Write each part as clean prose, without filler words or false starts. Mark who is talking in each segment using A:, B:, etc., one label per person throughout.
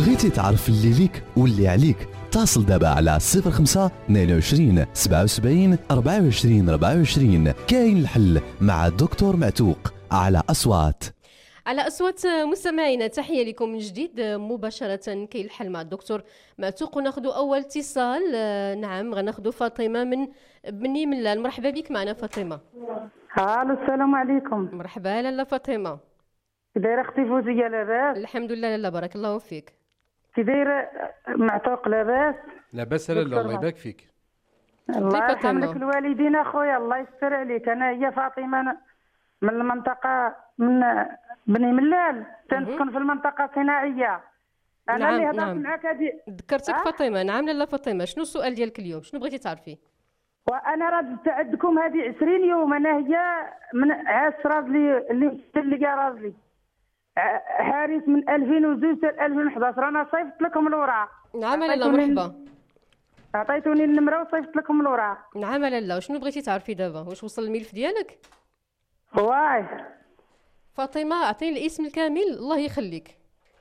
A: بغيتي تعرف اللي ليك واللي عليك؟ اتصل دابا على 05 22 77 24 24. كاين الحل مع الدكتور معتوق على أصوات.
B: على أصوات مستمعينا، تحية لكم من جديد مباشرة. كاين الحل مع الدكتور معتوق، وناخذ أول اتصال. نعم، غناخذ فاطمة من بني ملال. مرحبا بك معنا فاطمة.
C: الو، السلام عليكم.
B: مرحبا لاله فاطمة.
C: كي دايره اختي فوزيه لاباس؟
B: الحمد لله لاله، بارك الله فيك.
C: كي دايره معتوق لاباس؟
D: لاباس لاله، الله يبارك فيك.
C: الله يرحم لك الوالدين اخويا، الله يستر عليك. انا هي فاطمه من المنطقه، من بني ملال، تنسكن في المنطقه الصناعيه. انا
B: نعم
C: اللي هضرت
B: نعم
C: معاك هذه
B: ذكرتك فاطمة. نعم لاله فاطمة، شنو السؤال ديالك اليوم؟ شنو بغيتي تعرفي؟
C: وانا ردت عندكم هذه 20 يوم. انا هي من عاش راجلي اللي كاع راجلي حارس من 2002 حتى 2011. انا صيفط لكم الوراق.
B: نعم لاله، مرحبا.
C: عطيتوني النمره وصيفط لكم الوراق.
B: نعم لاله، وشنو بغيتي تعرفي دابا؟ واش وصل الملف ديالك؟
C: واي
B: فاطمة، عطيني الاسم الكامل الله يخليك.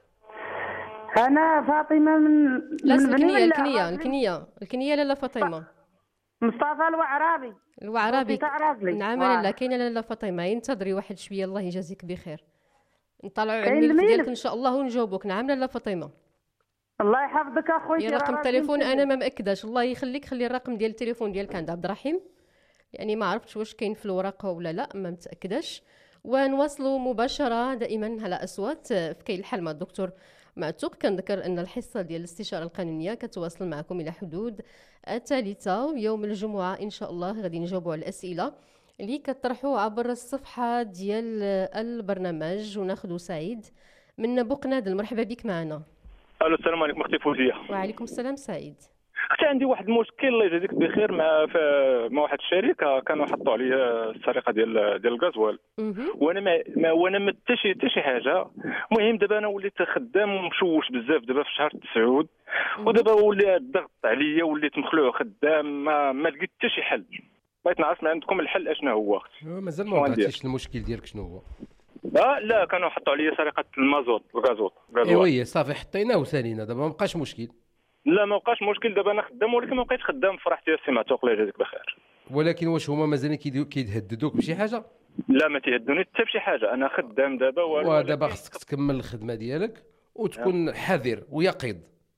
C: انا فاطمه من
B: الكنية
C: بني
B: الكنية لاله فاطمة.
C: مصطفى الوعرابي.
B: الوعرابي. نعم
C: واي.
B: لاله، كاينه لاله فاطمة. ينتظري واحد شويه، الله يجازيك بخير. نطلعوا على
C: كاين
B: الملف
C: الملف
B: ديالك ان شاء الله ونجاوبك. نعم لاله فاطمة.
C: الله يحفظك اخويا.
B: يا رقم التليفون انا ما مأكداش، الله يخليك خلي الرقم ديال التليفون ديالك عند عبد الرحيم، يعني ما عرفتش واش كاين في الورقه ولا لا، ما متاكداش. ونواصلوا مباشره دائما على اصوات في كاين الحل مع الدكتور معتوق. كنذكر ان الحصه ديال الاستشاره القانونيه كتواصل معكم الى حدود الثالثه يوم الجمعه ان شاء الله. غادي نجاوبوا على الاسئله اللي كطرحوا عبر الصفحه ديال البرنامج. وناخذ سعيد من بوقنادل. مرحبا بك معنا.
E: الو، السلام عليكم اختي فوزيه.
B: وعليكم السلام سعيد.
E: اختي، عندي واحد المشكل الله يجازيك بخير مع واحد الشركه كانوا حطوا عليا السرقه ديال الغازوال، وانا ما حتى شي حاجه. المهم دابا انا وليت خدام ومشوش بزاف دابا في شهر 9، ودابا ولي الضغط عليا، وليت مخلوع خدام، ما لقيت حتى شي حل. بغيت نعرف من عندكم الحل اشنا هو اختي.
D: مازال ما وضعتيش المشكل ديالك شنو هو؟
E: لا كانوا حطوا عليا سرقه المازوت الغازوت.
D: ايوا صافي حطيناه وسالينا، دابا ما بقاش مشكل.
E: لا ما بقاش مشكل، دابا انا خدام ولكن ما بقيتش خدام في راحتي. السي معتوق الله يجازيك بخير.
D: ولكن واش هما مازال كيتهددوك بشي حاجه؟
E: لا ما تيهدوني حتى بشي حاجه، انا خدام دابا.
D: ودابا خصك تكمل الخدمه ديالك وتكون حذر ويقظ.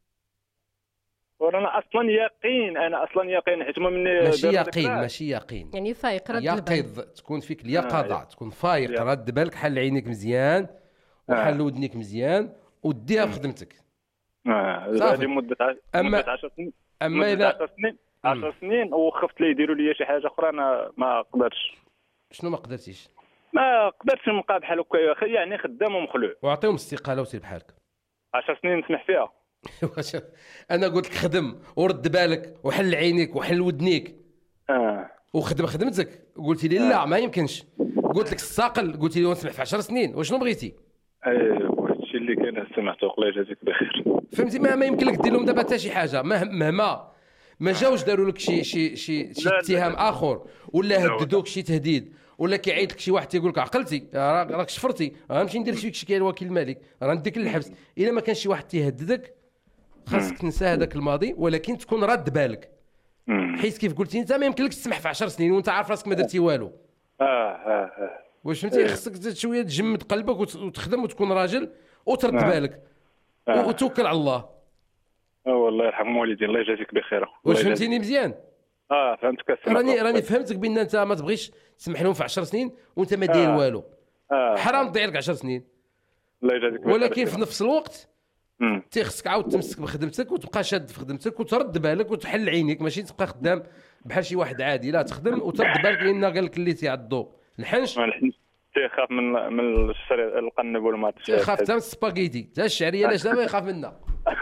E: وانا اصلا يقين حيت مني
D: ماشي يقين
B: يعني فايق، رد
D: يقظ، تكون فيك اليقظه، تكون فايق، رد بالك، حل عينيك مزيان وحل ودنيك مزيان وديها في خدمتك.
E: هذه مده 10 سنين.
D: اما
E: الى 10 سنين وخفت لي يديروا لي شي حاجه اخرى. انا ما قدرتش.
D: شنو ما قدرتيش؟
E: ما قدرتش نبقى بحال هكا، يعني خدام ومخلوع.
D: وعطيهم الاستقاله وسير بحالك.
E: 10 سنين نسمح فيها.
D: انا قلت لك خدم ورد بالك وحل عينيك وحل ودنيك وخدم خدمتك. قلتي لي لا ما يمكنش. قلت لك الساقل، قلتي لي ونسمح في 10 سنين. وشنو بغيتي؟
E: هادشي اللي كاين. سمعت الله يجازيك بخير.
D: فهمتي؟ ما يمكن لك دير لهم دابا حتى شي حاجه، مهما ما جاوش داروا لك شي اتهام اخر، ولا هددوك شي تهديد، ولا كيعيط لك شي واحد تيقول لك عقلتي راك شفرتي، غنمشي ندير فيك شكايه لوكيل الملك، راه نديك للحبس. الا ما كانش شي واحد تيهددك خاصك تنسى هذاك الماضي، ولكن تكون رد بالك. حيت كيف قلتي انت ما يمكن لك تسمح في 10 سنين وانت عارف راسك ما درتي والو. واش فهمتي؟ خاصك شويه تجمد قلبك وتخدم وتكون راجل وترد بالك وتوكل على الله.
E: والله يرحم والدي الله يجازيك بخير.
D: واش فهمتيني مزيان؟
E: فهمتك.
D: راني فهمتك بان انت ما تبغيش تسمح لهم في 10 سنين وانت ما داير والو. حرام تضيع لك 10 سنين.
E: الله يجازيك بخير.
D: ولكن في نفس الوقت خصك عاود تمسك بخدمتك وتبقى شاد في خدمتك وترد بالك وتحل عينيك، ماشي تبقى خدام بحال شي واحد عادي. لا، تخدم وترد بالك، لان قال لك اللي تيعضو الحنش
E: تيخاف من القنب والماط،
D: تيخاف حتى من السباغيتي، حتى الشعريه لاش دابا يخاف منها.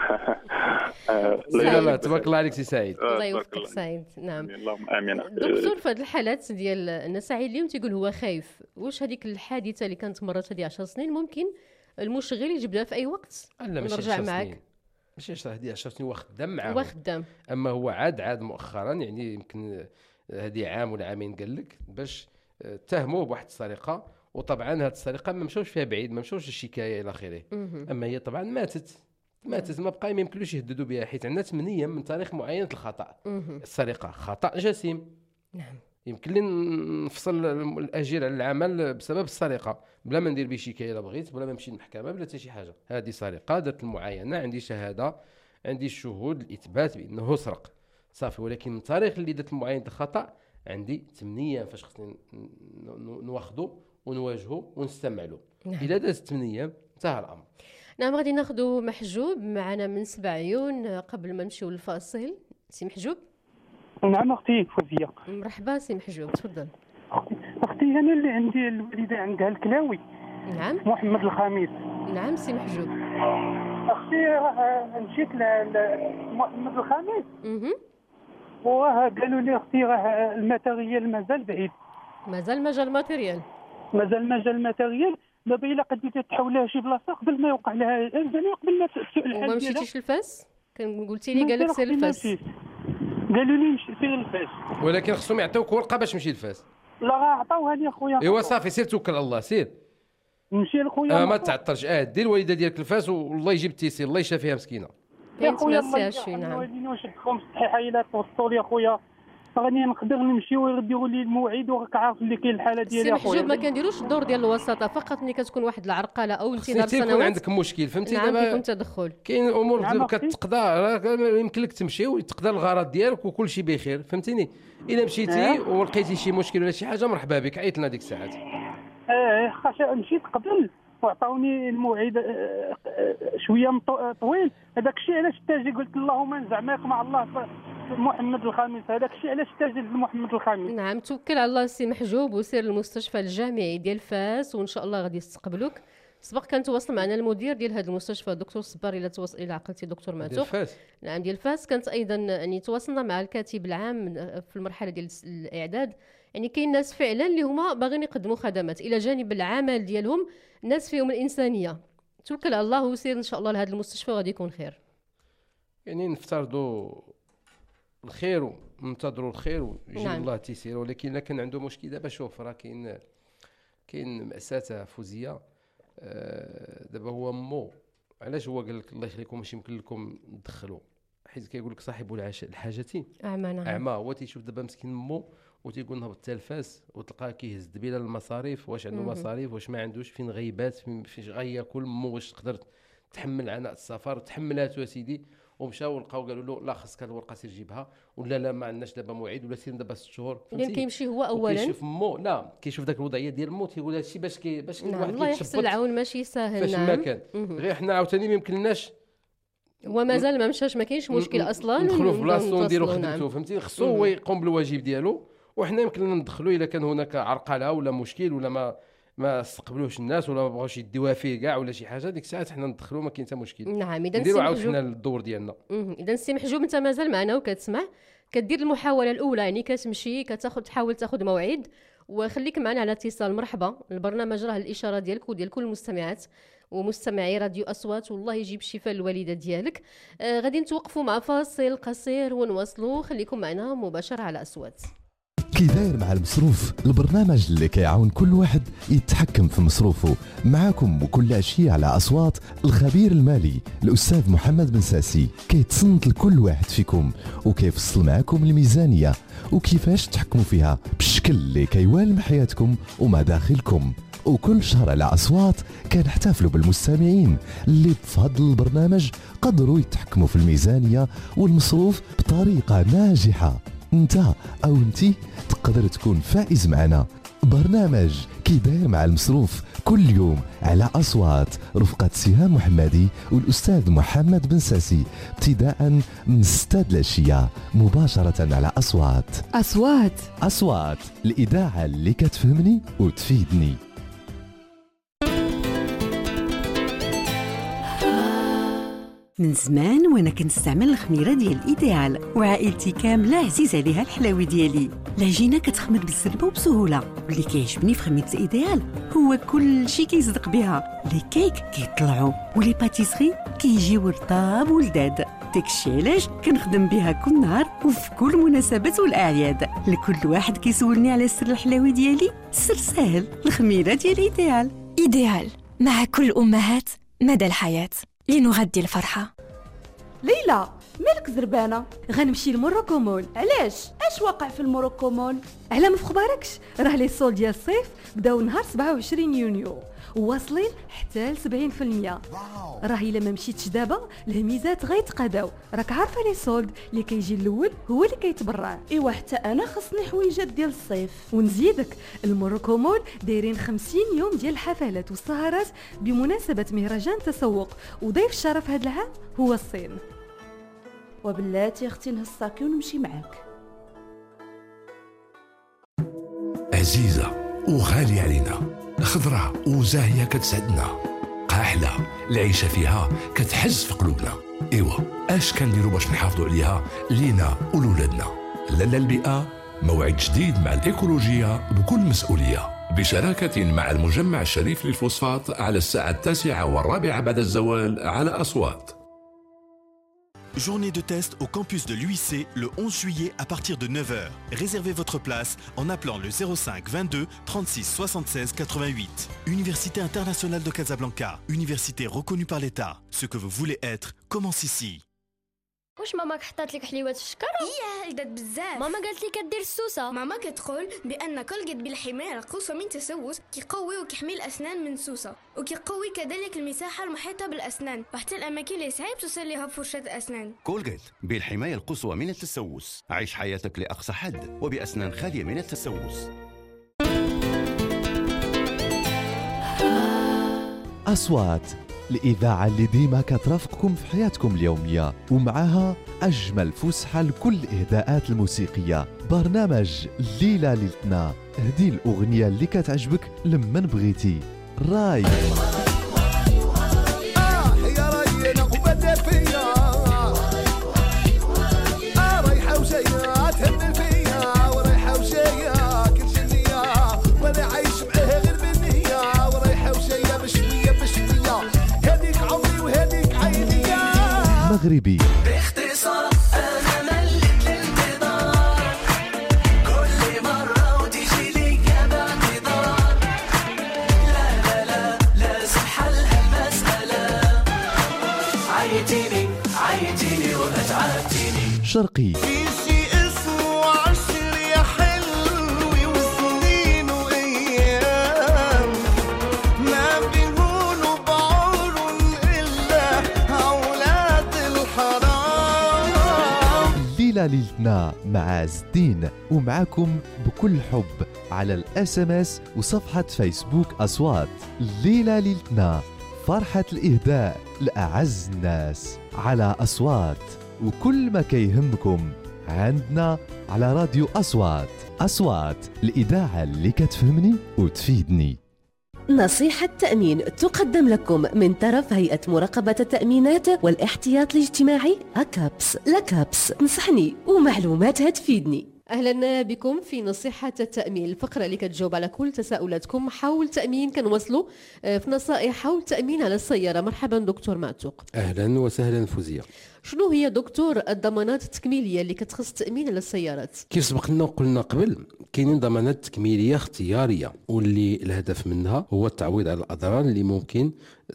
D: لا تبارك الله عليك سي سعيد.
B: الله يوفقك سعيد. نعم
E: اللهم امين.
B: دكتور، في هذه الحالات ديال ان سعيد اليوم تيقول هو خايف، واش هذيك الحادثه اللي كانت مرت هذه 10 سنين ممكن المشغل يجبدها في اي وقت ونرجع معك؟
D: ماشي هذه 10 سنين هو خدام معاه،
B: هو خدام.
D: اما هو عاد مؤخرا، يعني يمكن هذه عام ولا عامين قال لك، باش اتهموه بواحد السرقه. وطبعا هذه السرقه ما مشاوش فيها بعيد، ما مشاوش الشكايه الى اخره. اما هي طبعا ماتت ما تسمى بقى ما يمكنلوش يهددوا بها، حيت عندنا 8 من تاريخ معين الخطا. السرقه خطا جسيم.
B: نعم.
D: يمكن لي نفصل الاجير على العمل بسبب السرقه بلا ما ندير به شكايه الا بغيت، بلا ما نمشي للمحكمه، بلا حتى شي حاجه. هذه سرقه درت المعاينه، عندي شهاده، عندي الشهود الاثبات بانه سرق صافي. ولكن من التاريخ اللي درت المعاينه الخطا عندي 8 فاش خصني نواخذوا ونواجهوا ونستمع له. اذا دازت 8 انتهى الامر.
B: نعم. غادي ناخذوا محجوب معنا من 7 عيون قبل ما نمشيو للفاصل. سي محجوب.
F: نعم اختي فوزيه.
B: مرحبا سي محجوب، تفضل.
F: اختي انا اللي عندي الوالده عندها الكلاوي.
B: نعم.
F: محمد الخميس.
B: نعم سي محجوب.
F: اختي مشيت لمحمد الخميس. وقالوا لي اختي راه الماتيريال مازال بعيد،
B: مازال مجال الماتيريال،
F: مجال الماتيريال. دابا الا قديتي تحولها شي بلاصه قبل ما يوقع لها زعما قبل ما تسوء الحال.
B: وما مشيتيش للفاس؟ كان قلتي لي قال لك سير للفاس.
F: قالوا لي مشي سير للفاس،
D: ولكن خصهم يعطيوك ورقه باش تمشي للفاس.
F: لا راه عطاوها لي اخويا.
D: ايوا صافي سير توكل على الله، سير
F: نمشي لخويا.
D: ما تعطلش، دير الوالده ديالك الفاس والله يجيب التيسير، الله يشافيها مسكينه.
F: يا خويا ما سيرش. نعم. واش تكون صحيحه الا توصلوا لي اخويا راني نقدر نمشي ويردوا لي الموعد، وراك عارف اللي كاين الحاله ديالي اخويا.
B: سي محجوب ما كنديروش الدور ديال الوساطه، فقط ملي كتكون واحد العرقله او انتظار سنوات
D: يكون عندك مشكل، فهمتي؟
B: نعم دابا كيكون تدخل،
D: كاين امور كتقدر يمكن لك تمشي وتقدر الغرض ديالك وكل شيء بخير، فهمتيني؟ الا مشيتي ولقيتي شي مشكل ولا شي حاجه مرحبا بك، عيط لنا ديك الساعات.
F: خاص مشيت قبل وعطاوني الموعد شويه طويل. هذاك الشيء علاش تاجي قلت اللهم زعماك مع الله محمد الخامس. هذاك الشيء علاش تاجي محمد الخامس.
B: نعم توكل على الله سي محجوب وسير للمستشفى الجامعي ديال فاس وان شاء الله غادي يستقبلوك. سبق كان تواصل معنا المدير ديال هذا المستشفى الدكتور صبار، الى تواصل الى عقلتي دكتور معتوق نعم ديال فاس. كانت ايضا يعني تواصلنا مع الكاتب العام في المرحله ديال الاعداد. يعني كاين ناس فعلا اللي هما باغيين يقدموا خدمات الى جانب العمل ديالهم، ناس فيهم الانسانيه. توكل على الله وسير ان شاء الله لهذا المستشفى وغادي يكون خير.
D: يعني نفترضوا الخير وننتظروا الخير ويجي نعم. الله تيسير. ولكن الا كان عنده مشكل دابا شوف راه كاين مأساة فوزيه. دابا هو مو علاش هو قال لك الله يخليكم ماشي يمكن لكم تدخلوا، حيت كيقول لك صاحب الحاجه اعمى. هو تيشوف دابا مسكين مو وتيقول نهبط التلفاز وتلقاه كيهز دبيله المصاريف، واش عنده مصاريف واش ما عندوش، فين غيبات فين غياكل مو، واش تقدر تحمل عناء السفر. تحملاتو سيدي ومشاو لقاو قالوا له لا خاصك هذه الورقه سير جيبها، ولا لا ما عندناش دابا موعد، ولا سير دابا 6 شهور.
B: يعني كيمشي هو اولا
D: كيشوف مو لا كيشوف داك الوضعيه ديال المو تيقول هذا الشيء باش
B: نعم. الله يحسن العون ماشي ساهل.
D: فاش ما كان غير حنا عاوتاني ما يمكنناش
B: ومازال ما مشاش، ما كاينش مشكل اصلا
D: ندخلوا في بلاصتو ونديروا خدمته، فهمتي؟ خصو هو يقوم بالواجب ديالو وحنا يمكن ندخلوا الا كان هناك عرقله ولا مشكل ولا ما استقبلوش الناس ولا ما بغاوش يديوها فيه كاع ولا شي حاجه، ديك الساعه حنا ندخلوا ما كاين حتى مشكل.
B: نعم. اذا
D: نديروا عاوتاني الدور ديالنا.
B: اذا السي محجوب انت مازال معنا وكتسمع، كدير المحاوله الاولى، يعني كتمشي تحاول تاخذ موعد وخليك معنا على اتصال. مرحبا، البرنامج راه الاشاره ديالك وديال كل المستمعات ومستمعي راديو أصوات، والله يجيب الشفاء للوالده ديالك. غادي نتوقفوا مع فاصل قصير ونواصلوا، خليكم معنا مباشره على أصوات.
A: كي داير مع المصروف، البرنامج اللي كيعاون كل واحد يتحكم في مصروفه. معاكم وكل عشية على أصوات الخبير المالي الأستاذ محمد بن ساسي، كيتصنت لكل واحد فيكم وكيفصل معاكم الميزانية وكيفاش تحكموا فيها بالشكل اللي كيوالم حياتكم ومداخلكم. وكل شهر على أصوات كنحتفلوا بالمستمعين اللي بفضل البرنامج قدروا يتحكموا في الميزانية والمصروف بطريقة ناجحة. انت او انتي تقدر تكون فائز معنا. برنامج كي داير مع المصروف كل يوم على أصوات رفقة سهام محمدي والأستاذ محمد بن ساسي، ابتداء من 6 العشية مباشرة على أصوات الإذاعة اللي كتفهمني وتفيدني.
G: من زمان وانا كنستعمل الخميره ديال ايديال، وعائلتي كامله عزيز عليها الحلاوي ديالي. العجينه كتخمر بالزربه وبسهوله، واللي كيعجبني في خميره ايديال هو كل شيء كيصدق بها. لي كيك كيطلعوا ولي باتيسري كيجيو رطاب ولذاذ. داكشي علاش كنخدم بها كل نهار وفي كل المناسبات والاعياد. لكل واحد كيسولني على سر الحلاوي ديالي، السر سهل، الخميره ديال ايديال.
H: ايديال مع كل الامهات مدى الحياه. بينو غدي الفرحة.
I: ليلى مالك زربانه؟
G: غنمشي لموروكو مول.
I: علاش؟ اش واقع في الموروكو مول؟
G: على ما فخباركش، راه لي سول ديال الصيف بداو نهار 27 يونيو واصلين حتى ل 70%. راه الا ما مشيتش دابا الهميزات غيتقاداو، راك عارفه لي سولد اللي كيجي الاول هو اللي كيتبرع.
I: ايوا حتى انا خصني حويجات ديال الصيف.
G: ونزيدك الموروكو مول دايرين 50 يوم ديال الحفلات والسهرات بمناسبه مهرجان تسوق، وضيف الشرف هذا العام هو الصين.
I: وبلاتي اختي نهصاكي ونمشي معاك.
J: عزيزة وغالية علينا، خضرة وزاهية كتسعدنا، قاحلة العيشة فيها كتحز في قلوبنا. ايوا اش كنديروا باش نحافظوا عليها لينا ولولادنا؟ لالا البيئة موعد جديد مع الإيكولوجية بكل مسؤولية، بشراكة مع المجمع الشريف للفوسفات على الساعة 9:15 بعد الزوال على أصوات.
K: Journée de test au campus de l'UIC le 11 juillet à partir de 9h. Réservez votre place en appelant le 05 22 36 76 88. Université internationale de Casablanca, université reconnue par l'État. Ce que vous voulez être commence ici.
L: واش ماماك حطات لك حليوات في الشكر؟
M: جدات بزاف.
L: ماما قالت لي كدير السوسه.
M: ماما كتقول بان كولغيت بالحمايه القوسه من التسوس كيقوي وكيحمي الاسنان من السوسه، وكيقوي كذلك المساحه المحيطه بالاسنان وحتى الاماكن اللي صعيب توصل لها فرشه الاسنان.
N: كولغيت بالحمايه القصوى من التسوس. عيش حياتك لاقصى حد وباسنان خاليه من التسوس.
A: أصوات، الإذاعة اللي ديما كترافقكم في حياتكم اليومية، ومعها أجمل فسحة لكل الإهداءات الموسيقية. برنامج ليلة ليلتنا، هدي الأغنية اللي كتعجبك لمن بغيتي. راي
O: يا راي نقبل فيا رايحة وجاية تهمل فيا ورايحة وجاية كل جنية وانا عايش معاها غير بالنية ورايحة وجاية بشوية بشوية هذيك عمري وهذيك عينية.
A: مغربي
O: باختصار انا مليت للانتظار كل مرة وتجي لي باعتذار لا لا لا لازم حلها المسألة عيتيني عيتيني واتعبتيني.
A: شرقي ليلتنا مع عز الدين، ومعكم بكل حب على الاس ام اس وصفحة فيسبوك أصوات. ليلة ليلتنا، فرحة الإهداء لأعز الناس على أصوات، وكل ما كيهمكم عندنا على راديو أصوات. أصوات، الإذاعة اللي كتفهمني وتفيدني.
P: نصيحة تأمين تقدم لكم من طرف هيئة مراقبة التأمينات والاحتياط الاجتماعي أكابس. لكابس تنصحني ومعلوماتها تفيدني.
B: اهلا بكم في نصيحه التامين، الفقره اللي كتجاوب على كل تساؤلاتكم حول التامين. كنوصلوا في نصائح حول التامين على السياره. مرحبا دكتور معتوق.
D: اهلا وسهلا فوزيه.
B: شنو هي دكتور الضمانات التكميليه اللي كتخص التامين على السيارات؟
D: كيف سبقنا وقلنا قبل، كاينين ضمانات تكميليه اختياريه، واللي الهدف منها هو التعويض على الاضرار اللي ممكن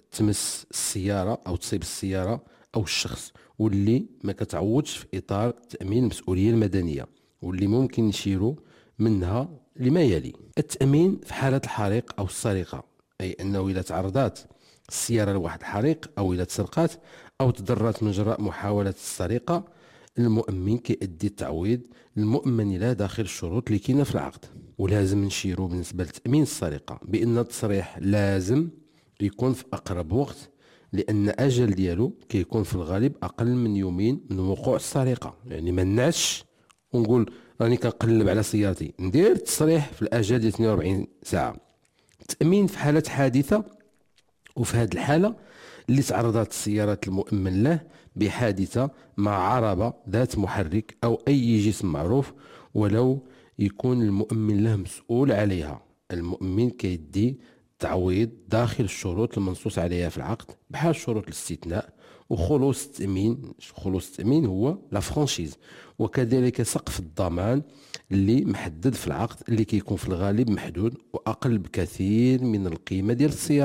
D: تمس السياره او تصيب السياره او الشخص، واللي ما كتعوضش في اطار تامين المسؤوليه المدنيه، واللي ممكن نشيروا منها لما يلي: التأمين في حالة الحريق أو السرقة، أي أنه إذا تعرضت السيارة لواحد الحريق أو إذا تسرقات أو تضررت من جراء محاولة السرقة، المؤمن كيأدي التعويض للمؤمن لا داخل الشروط اللي كاينه في العقد. ولازم نشيروا بالنسبة لتأمين السرقة بأن التصريح لازم يكون في أقرب وقت، لأن أجل ديالو كيكون في الغالب أقل من يومين من وقوع السرقة. يعني ما نعش ونقول راني كنقلب على سيارتي، ندير التصريح في الاجل ديال 42 ساعه. التامين في حاله حادثه، وفي هذه الحاله اللي تعرضت السياره المؤمن له بحادثه مع عربه ذات محرك او اي جسم معروف، ولو يكون المؤمن له مسؤول عليها، المؤمن كيدي تعويض داخل الشروط المنصوص عليها في العقد، بحال شروط الاستثناء وخلوص التأمين. خلوص التأمين هو لا فرانشيز، وكذلك سقف الضمان اللي محدد في العقد، اللي كيكون في الغالب محدود وأقل بكثير من القيمة ديال السيارة.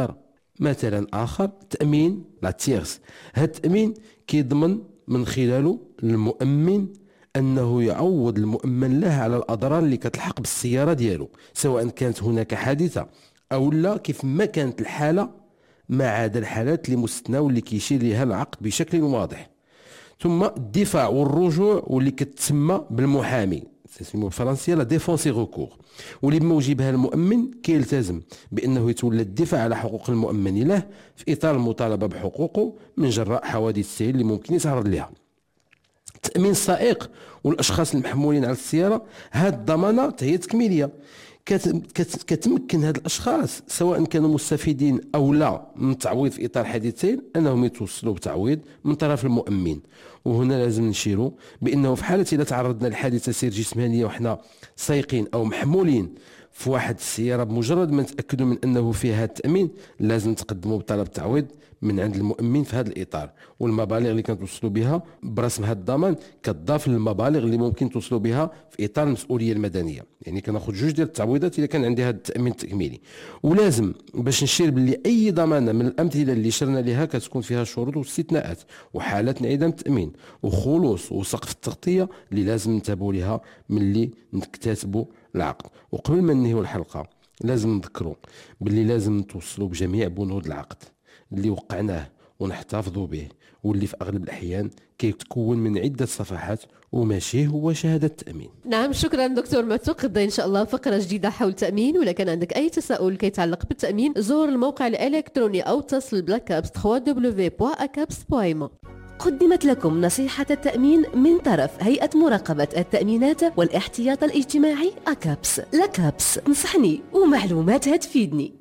D: مثلا آخر تأمين لا تيرس. هذا التأمين كيضمن من خلاله المؤمن أنه يعوض المؤمن له على الأضرار اللي كتلحق بالسيارة ديالو، سواء كانت هناك حادثة أو لا، كيف ما كانت الحالة، ما عدا الحالات اللي مستثنى واللي كيشير لها العقد بشكل واضح. ثم الدفاع والرجوع واللي كتسمى بالمحامي، تسمى بالفرنسية لا ديفونس ريكور، واللي بموجبها المؤمن كيلتزم بأنه يتولى الدفاع على حقوق المؤمن له في إطار المطالبة بحقوقه من جراء حوادث السير اللي ممكن يتعرض لها. تأمين السائق والأشخاص المحمولين على السيارة، هذه الضمانة هي تكميلية كتمكن هاد الاشخاص سواء كانوا مستفيدين او لا من التعويض في اطار حادثين انهم يتوصلوا بتعويض من طرف المؤمن. وهنا لازم نشيروا بانه في حاله اذا تعرضنا لحادثه سير جسمانيه وحنا سايقين او محمولين في واحد السياره، بمجرد ما نتاكدوا من انه فيها التامين لازم تقدموا بطلب تعويض من عند المؤمن في هذا الاطار. والمبالغ اللي كنتوصلوا بها برسم هذا الضمان كتضاف للمبالغ اللي ممكن توصلوا بها في اطار المسؤوليه المدنيه. يعني كناخذ جوج ديال التعويضات اذا كان عندي هذا التامين التكميلي. ولازم باش نشير باللي اي ضمانه من الامثله اللي شرنا لها كتكون فيها شروط واستثناءات وحالات انعدام التامين وخلوص وسقف التغطيه اللي لازم ننتبهوا لها ملي نكتاتبوا العقد. وقبل ما ننهيو الحلقه لازم نذكروا باللي لازم نتوصلوا بجميع بنود العقد اللي وقعناه ونحتفظوا به، واللي في أغلب الأحيان كيتكون من عدة صفحات وماشي هو شهادة تأمين.
P: نعم، شكرا دكتور معتوق. غدا إن شاء الله فقرة جديدة حول التأمين، ولا كان عندك أي تساؤل كيتعلق بالتأمين زور الموقع الإلكتروني أو اتصل بلاكابس www.akaps.im. قدمت لكم نصيحة التأمين من طرف هيئة مراقبة التأمينات والاحتياط الاجتماعي أكابس. لكابس، نصحني ومعلوماتها تفيدني.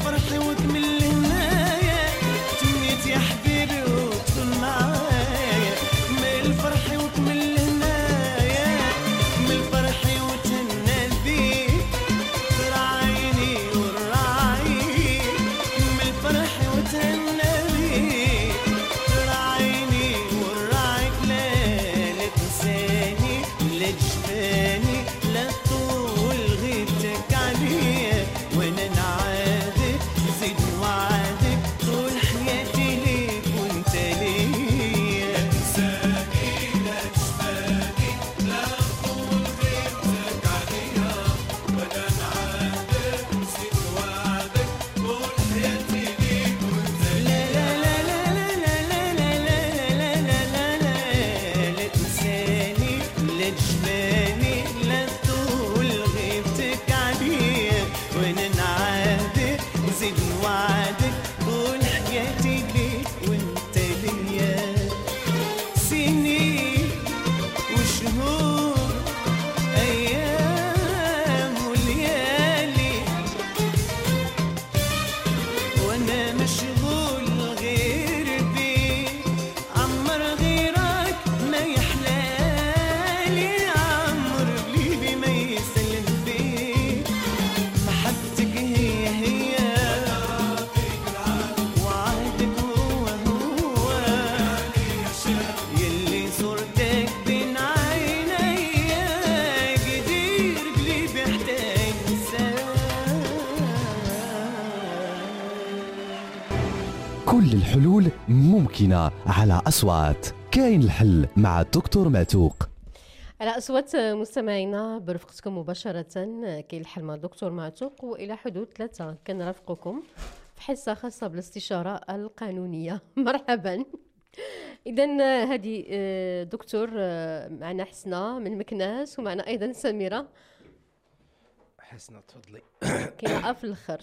H: الفرح وكمل هنايا تمنيت يا حبيبي وتكون معايا من الفرح وكمل هنايا من الفرح وتهنى بيك راعيني وراعيك من الفرح وتهنى بيك راعيني وراعيك لا تنساني لا تجفاني لا طول غيبتك عليا وانا نعادك زيد وعدك طول حياتي ليك وانت ليا لا تنساني لا تجفاني لا طول غيبتك عليا وانا نعادك زيد وعدك طول حياتي ليك وانت ليا لا لا لا لا لا لا لا لا لا لا لا تنساني لا تجفاني لا طول غيبتك عليا وانا نعادك زيد وعدك طول حياتي ليك وانت ليا سنين وشهور ايام وليالي وانا مشغول غير بيك عمر غيرك ما يحلالي عمر قلبي ما يسلم فيك محبتك هي وعهدك هو يلي صورتك بين عيني قدير قلبي احتاج
A: كل الحلول ممكنة على أصوات. كاين الحل مع الدكتور معتوق.
B: على أصوات مستمعينا برفقتكم مباشرة كاين الحل مع الدكتور معتوق، وإلى حدود 3 كنرافقكم في حصة خاصة بالاستشارة القانونية. مرحبا. إذن هذه دكتور معنا حسنة من مكناس ومعنا أيضا سميرة.
D: حسنة تفضلي.
B: كاينة في الآخر.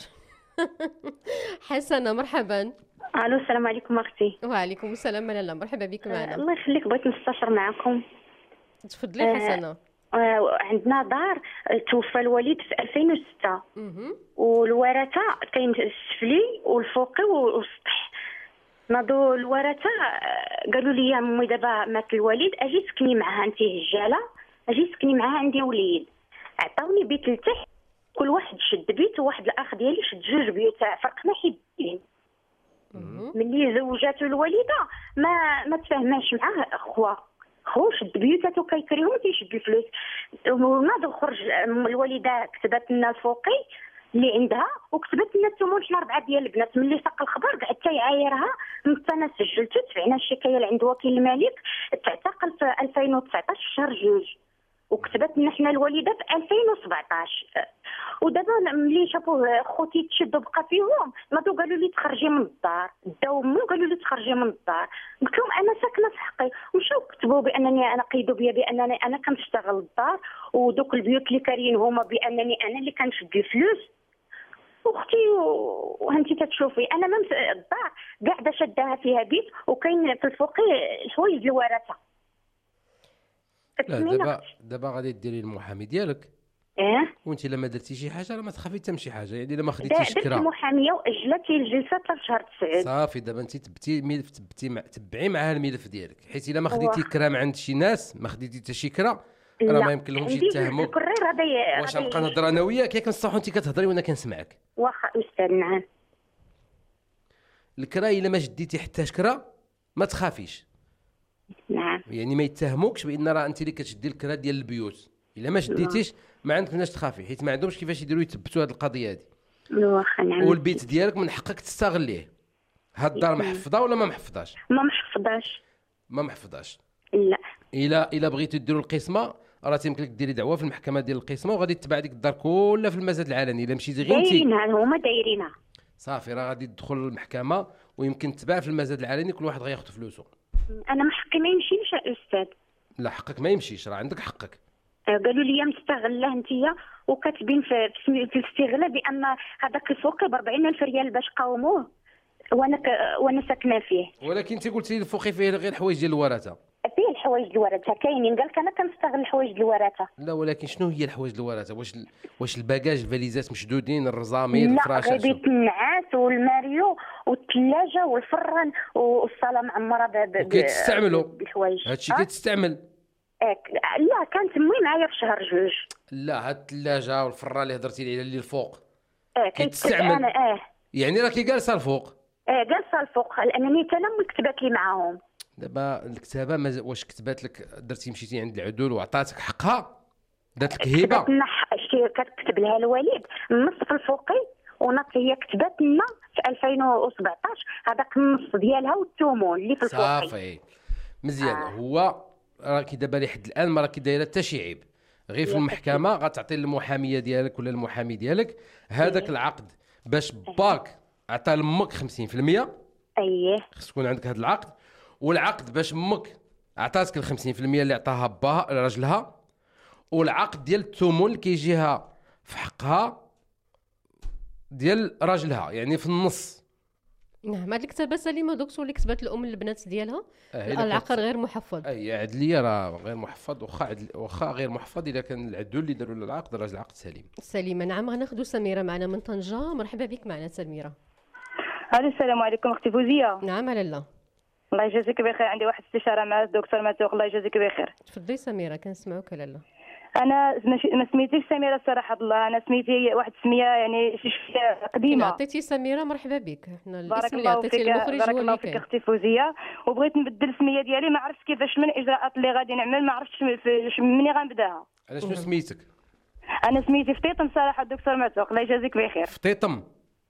B: حسنة مرحبا.
Q: الو السلام عليكم اختي.
B: وعليكم السلام لاله، مرحبا بك معنا.
Q: الله يخليك، بغيت نستشر معكم.
B: تفضلي حسنه.
Q: عندنا دار توفى الوالد في 2006 والورثه كاين السفلي والفوقي والسطح. ناضوا الورثه قالوا لي يا امي دابا مات الوالد اجي سكني معها انت هجاله، اجي سكني معها عندي وليد. عطاوني بيت لتحت، كل واحد شد بيت وواحد الاخ ديالي شد 2 بيوت، فرقنا حدين. ملي زوجاتو الوالده ما تفاهماش معاه خو شد بيوتاتو كيكريهم تيشد الفلوس. وناض خرج الوالده كتبت لنا الفوقي اللي عندها وكتبت لنا الثمن. حنا 4 ديال البنات. ملي ساق الخبر قعدت يعايرها، انا سجلته، دفعنا الشكايه لعند وكيل الملك، تعتقل في 2019 في شهر 2 وكتبت لنا حنا الوالده في 2017. ودابا ملي شافوه خوتي تشد وبقى فيهم ناضوا قالوا لي تخرجي من الدار، داو مو قالوا لي تخرجي من الدار. قلت لهم انا ساكنه في حقي، ومشاو كتبوا بانني انا قيدوا بيا بانني انا كنشتغل الدار، ودوك البيوت اللي كاريين هما بانني انا اللي كنشد الفلوس. اختي وانتي تتشوفي انا ما الدار قاعده شداها فيها بيت، وكاين في الفوقي حوايج الورثه.
D: لا دابا غادي ديري المحامي ديالك. وانت الا ما درتي شي حاجه راه ما تخافي حتى شي حاجه، يعني الا ما خديتيش كرا.
Q: درت المحاميه واجلت الجلسه 3 شهور 9.
D: صافي دابا انت تبعي معها الملف ديالك، حيت الا ما خديتي كرا من عند شي ناس، ما خديتي حتى شي كرا راه ما يمكن لهمش يتهموك. واش نبقى نهضر انا وياك ياك نصحو انت كتهضري وانا كنسمعك؟
Q: واخا استاذ. نعم.
D: الكرا الا ما شديتي حتى كرا ما تخافيش.
Q: نعم.
D: يعني ما يتهموكش بان راه انت اللي كتشدي الكرا ديال البيوت. الا ما شديتيش ما عندك مناش تخافي، حيت ما عندهمش كيفاش يديروا يثبتوا هذه القضيه هذه.
Q: واخا. نعم.
D: والبيت ديالك من حقك تستغليه. هاد الدار محفظه ولا ما محفظاش؟
Q: ما محفظاش.
D: ما محفظاش.
Q: لا.
D: الا بغيتي ديروا القسمه راه تيمكن لك ديري دعوه في المحكمه ديال القسمه وغادي تتبع ديك الدار كلها في المزاد العلني. الا مشيتي غير انت
Q: دايرينها، هما دايرينها.
D: صافي راه غادي تدخل المحكمه ويمكن تتباع في المزاد العلني، كل واحد غياخذ فلوسه.
Q: انا ما حقي ما يمشيش استاذ.
D: لا حقك ما يمشيش، راه عندك حقك.
Q: قالوا لي مستغله انتيا وكاتبين في الاستغلال بان هذاك الفوقي ب 40,000 ريال باش قاوموه وانا ساكنه فيه.
D: ولكن انت قلتي الفوقي فيه غير الحوايج ديال الورثه.
Q: فيه الحوايج الورثه كاينين، قال لك انا كنستغل الحوايج الورثه.
D: لا ولكن شنو هي الحوايج الورثه؟ واش الباكاج الفاليزات مشدودين، الرزامير،
Q: لا
D: الفراش؟
Q: غير بيت النعاس والماريو والثلاجه والفران والصاله معمره
D: كيتستعملوا
Q: بالحوايج.
D: هادشي كيتستعمل.
Q: لا كان تموي معايا في شهر جوج.
D: لا هاد الثلاجه والفران اللي هضرتي عليها اللي الفوق
Q: كيتستعمل.
D: يعني راكي جالسه الفوق.
Q: جالسه الفوق لانني حتى انا كتبت لي معاهم.
D: دابا الكتابه واش كتبات لك درتي مشيتي عند العدول وعطاتك حقها؟ دات لك هبه؟
Q: كتكتب لها الوالد النص في الفوقي ونط هي كتبت لنا في 2017 هذاك النص ديالها والثمن اللي في الفوقي.
D: صافي مزيان. هو راكي دابا لحد الان ما راكي دايره حتى شي عيب، غير في المحكمه غتعطي المحاميه ديالك ولا المحامي ديالك هذاك العقد باش باك عطى لامك 50%. خص يكون عندك هذا العقد، والعقد باش امك عطاتك ال 50% اللي عطاها باها راجلها، والعقد ديال الثمن اللي كيجيها في حقها ديال راجلها، يعني في النص.
B: نعم. هاد الكتابه سليمه دكتور اللي كتبت الام للبنات ديالها العقد غير محفظ.
D: اي عدليه راه غير محفظ، واخا غير محفظ اذا كان العدول اللي داروا له العقد راه العقد سليم.
B: سليمه. نعم. غناخذوا سميره معنا من طنجه. مرحبا بك معنا سميره.
R: السلام عليكم اختي فوزيه.
B: نعم لاله.
R: الله يجازيك بخير. عندي واحد استشاره مع الدكتور معتوق، الله يجازيك بخير.
B: تفضلي سميره كنسمعوك لاله.
R: انا ما سميتيش سميره الصراحه الله، انا سميتي واحد السميه يعني شي قديمه.
B: عطيتي سميره مرحبا بك. حنا
R: الاسم اللي عطيتي المخرج بارك الله فيك اختي فوزيه، وبغيت نبدل السميه ديالي ما عرفتش كيفاش من الاجراءات اللي غادي نعمل، ما عرفتش مني غنبداها.
D: على شنو سميتك؟
R: انا سميتي فطيطم صراحه الدكتور معتوق الله يجازيك بخير.
D: فطيطم.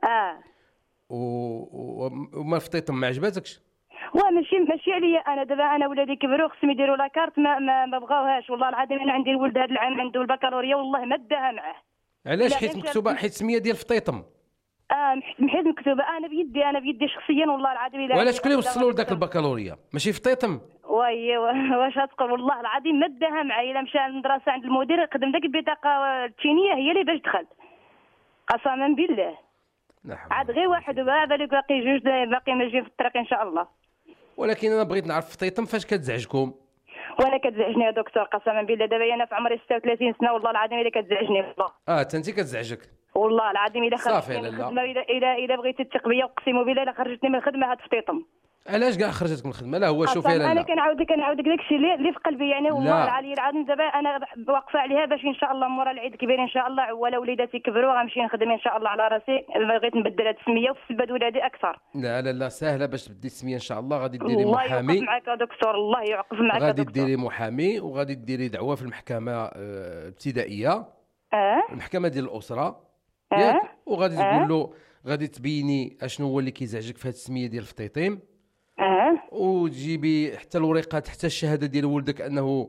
D: وما فطيطم ما عجباتكش؟
R: ماشي عليا انا دابا، انا ولادي كبروا خصهم يديروا لاكارت ما بغاوهاش والله العظيم. انا عندي الولد هذا العام عنده البكالوريا والله ما داها معاه.
D: علاش؟ حيت مكتوبه، حيت سميه ديال فطيطم.
R: حيت مكتوبه انا بيدي شخصيا والله العظيم.
D: وعلاش شكون اللي وصلوا لذاك البكالوريا ماشي فطيطم؟
R: واش تقول والله العظيم ما داها معايا. الا مشى للمدرسه عند المدير قدم داك البطاقه التينيه هي اللي باش دخل قسما بالله. عاد غير واحد بالك باقي جوج باقي ماشيين في الطريق ان شاء الله.
D: ولكن انا بغيت نعرف فطيطم فاش كتزعجكم؟
R: وانا كتزعجني يا دكتور قسما بالله. دابا انا في عمري 36 سنه والله العظيم الا كتزعجني والله.
D: انت كتزعجك
R: والله العظيم. الا
D: خرجتني
R: من الخدمه الا بغيتي تثق بيا اقسم بالله الا خرجتني من الخدمه هاد فطيطم.
D: علاش كاع خرجتك من الخدمه؟ لا هو شوفي لاله،
R: انا كنعاودك داكشي اللي في قلبي يعني والله العلي العظيم. دابا انا واقفه عليها باش ان شاء الله مورا العيد الكبير ان شاء الله ولا وليداتي كبروا غنمشي نخدم ان شاء الله على راسي. بغيت نبدل هاد السميه وفسباد ولادي اكثر.
D: لا سهله باش تبدي السميه ان شاء الله. غادي ديري محامي.
R: الله يوقف معك يا دكتور، الله يوقف معك.
D: غادي ديري محامي وغادي ديري دعوه في المحكمه ابتدائيه، المحكمه ديال الاسره ياك، وغادي تقول له غادي تبيني اشنو هو اللي كيزعجك في هاد السميه ديال فطيطيم. وتجيبي حتى الوريقات حتى الشهاده ديال ولدك انه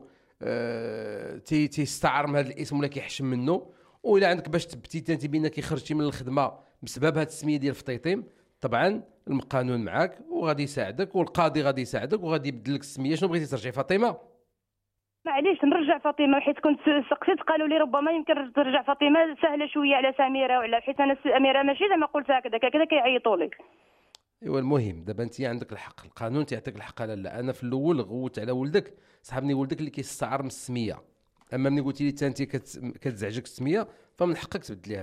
D: تيستعر من هذا الاسم ولا كيحشم منه. وإلا عندك باش تثبتي انت بانك خرجتي من الخدمه بسبب هذه السميه ديال فطيطيم، طبعا القانون معاك وغادي يساعدك والقاضي غادي يساعدك وغادي يبدل لك السميه. شنو بغيتي ترجعي فاطمه؟
R: معليش نرجع فاطمه حيت كنت سقسيت قالوا لي ربما يمكن ترجع فاطمه سهله شويه على سميره ولا حيت انا سميره ماشي زعما ما قلت هكذا كيعيطوا لك.
D: ايوا المهم دابا انت عندك الحق، القانون تيعطيك الحق. لا انا في الاول غوت على ولدك، صحابني ولدك اللي كيستعر من السميه، اما ملي قلتي لي انت كتزعجك السميه فمن حقك تبدليها.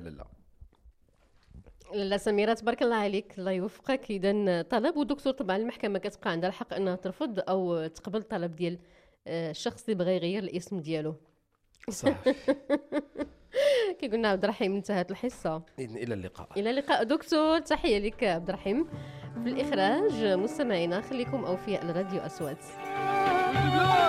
B: لا سميره تبارك الله عليك الله يوفقك. اذا طلب ودكتور طبعا المحكمه كتبقى عندها الحق انها ترفض او تقبل الطلب ديال الشخص اللي بغى يغير الاسم ديالو. صافي. كي قلنا عبد الرحيم انتهت الحصه.
D: الى اللقاء.
B: الى اللقاء دكتور. تحيه لك عبد الرحيم. في الاخراج مستمعينا خليكم اوفياء لراديو اصوات.